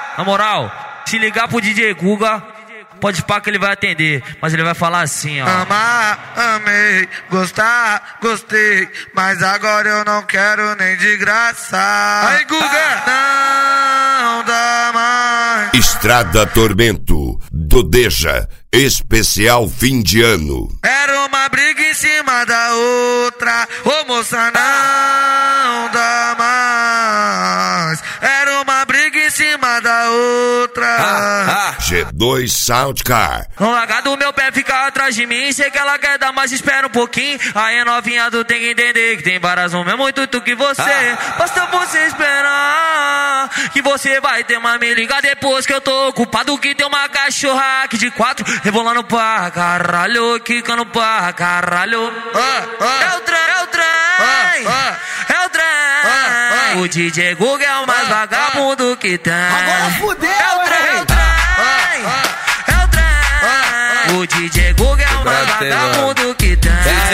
Na moral, se ligar pro DJ Guga, pode pá que ele vai atender, mas ele vai falar assim, ó. Amar, amei, gostar, gostei, mas agora eu não quero nem de graça. Aí, Guga! Não dá mais. Estrada Tormento, do Deja, especial fim de ano. Era uma briga em cima da outra, ô moça, não dá mais. Era uma briga em cima da outra. G2 Soundcar. Não largar do meu pé, ficar atrás de mim. Sei que ela quer dar, mas espera um pouquinho. Aí novinha, tu tem que entender que tem varas no mesmo intuito que você. Basta você esperar que você vai ter uma me liga depois que eu tô ocupado. Que tem uma cachorra aqui de 4 rebolando pra caralho, quicando pra caralho. É o trem, é o trem, é o trem. O DJ Guga é o mais vagabundo que tem. Agora fudeu, é o trem, é o trem, é o trem. O DJ Guga é o mais vagabundo que tem.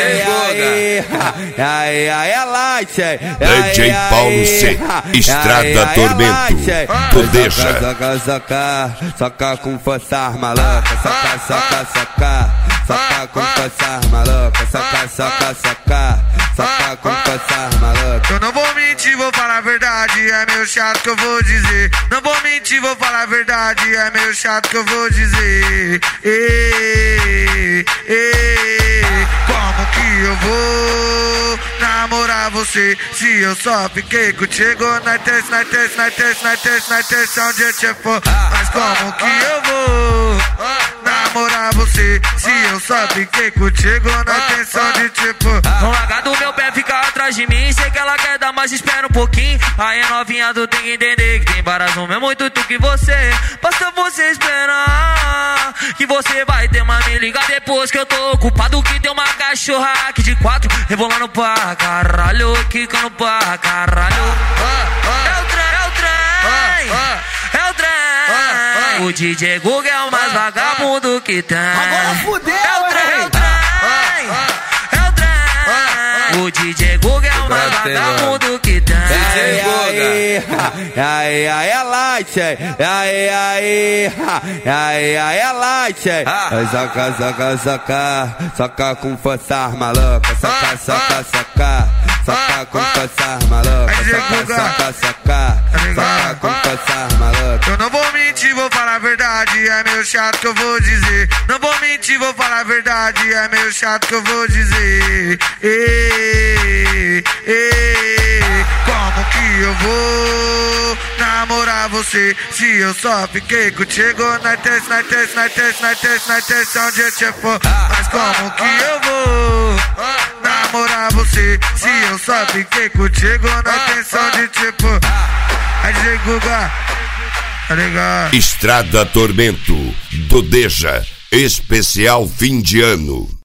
Aí, Light. DJ Paulo C. Estrada Tormento, do Deja. Soca com força maluca, soca com força maluca, soca com força maluca. Eu não vou mentir, vou falar a verdade, é meio chato que eu vou dizer. Não vou mentir, vou falar a verdade, é meio chato que eu vou dizer. Como que eu vou namorar você se eu só fiquei contigo na intenção de te for? Mas como que eu vou namorar você se eu só fiquei contigo na intenção de te for? Não largar do meu pé, ficar atrás de mim. Sei que ela quer dar, mas espera um pouquinho. Aí novinha, tu tem que entender que tem varas no mesmo intuito que você. Basta você esperar que você vai ter uma me liga depois que eu tô ocupado. Que tem uma cachorra aqui de 4 rebolando pra caralho, quicando pra caralho. É o trem, é o trem, é o trem. O DJ Guga é o mais vagabundo que tem. Agora fudeu, é o trem, é o trem, é o trem. O DJ Guga é o mais vagabundo que tem. Aí, Light. Aí, Light. Soca com força maluca, soca com força maluca, soca com força maluca. Eu não vou mentir, vou falar a verdade, é meio chato que eu vou dizer. Não vou mentir, vou falar a verdade, é meio chato que eu vou dizer. Como que eu vou namorar você se eu só fiquei contigo na intenção de te for? Mas como que eu vou namorar você se eu só fiquei contigo na intenção de te for? Aí DJ Guga, tá ligado? Estrada Tormento, do Deja, especial fim de ano.